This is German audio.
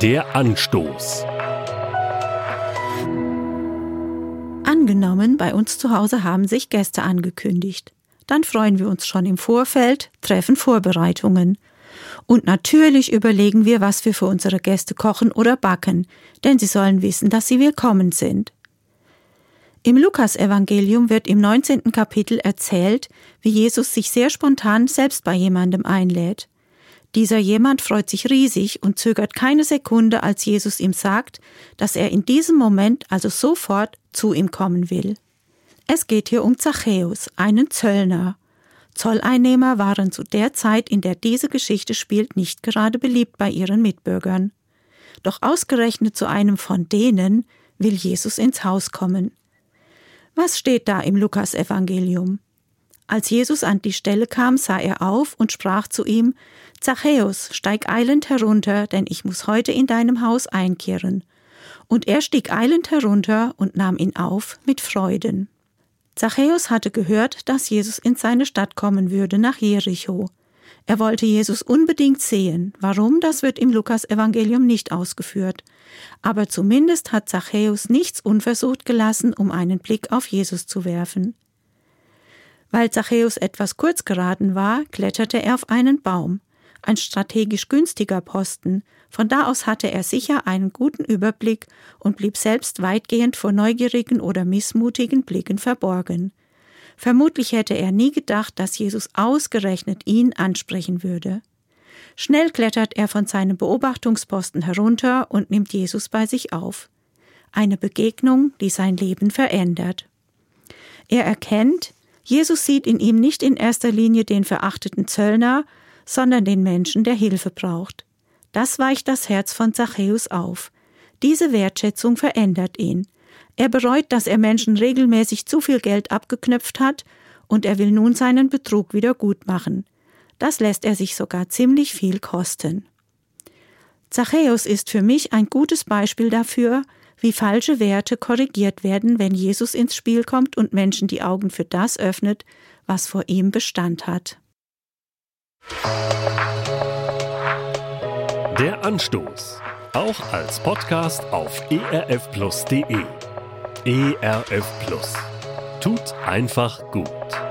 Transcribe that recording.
Der Anstoß. Angenommen, bei uns zu Hause haben sich Gäste angekündigt. Dann freuen wir uns schon im Vorfeld, treffen Vorbereitungen. Und natürlich überlegen wir, was wir für unsere Gäste kochen oder backen, denn sie sollen wissen, dass sie willkommen sind. Im Lukas-Evangelium wird im 19. Kapitel erzählt, wie Jesus sich sehr spontan selbst bei jemandem einlädt. Dieser jemand freut sich riesig und zögert keine Sekunde, als Jesus ihm sagt, dass er in diesem Moment, also sofort, zu ihm kommen will. Es geht hier um Zachäus, einen Zöllner. Zolleinnehmer waren zu der Zeit, in der diese Geschichte spielt, nicht gerade beliebt bei ihren Mitbürgern. Doch ausgerechnet zu einem von denen will Jesus ins Haus kommen. Was steht da im Lukas-Evangelium? Als Jesus an die Stelle kam, sah er auf und sprach zu ihm: Zachäus, steig eilend herunter, denn ich muss heute in deinem Haus einkehren. Und er stieg eilend herunter und nahm ihn auf mit Freuden. Zachäus hatte gehört, dass Jesus in seine Stadt kommen würde, nach Jericho. Er wollte Jesus unbedingt sehen. Warum, das wird im Lukas-Evangelium nicht ausgeführt. Aber zumindest hat Zachäus nichts unversucht gelassen, um einen Blick auf Jesus zu werfen. Weil Zachäus etwas kurz geraten war, kletterte er auf einen Baum. Ein strategisch günstiger Posten. Von da aus hatte er sicher einen guten Überblick und blieb selbst weitgehend vor neugierigen oder missmutigen Blicken verborgen. Vermutlich hätte er nie gedacht, dass Jesus ausgerechnet ihn ansprechen würde. Schnell klettert er von seinem Beobachtungsposten herunter und nimmt Jesus bei sich auf. Eine Begegnung, die sein Leben verändert. Er erkennt, Jesus sieht in ihm nicht in erster Linie den verachteten Zöllner, sondern den Menschen, der Hilfe braucht. Das weicht das Herz von Zachäus auf. Diese Wertschätzung verändert ihn. Er bereut, dass er Menschen regelmäßig zu viel Geld abgeknöpft hat, und er will nun seinen Betrug wieder gut machen. Das lässt er sich sogar ziemlich viel kosten. Zachäus ist für mich ein gutes Beispiel dafür, wie falsche Werte korrigiert werden, wenn Jesus ins Spiel kommt und Menschen die Augen für das öffnet, was vor ihm Bestand hat. Der Anstoß. Auch als Podcast auf erfplus.de. ERF Plus. Tut einfach gut.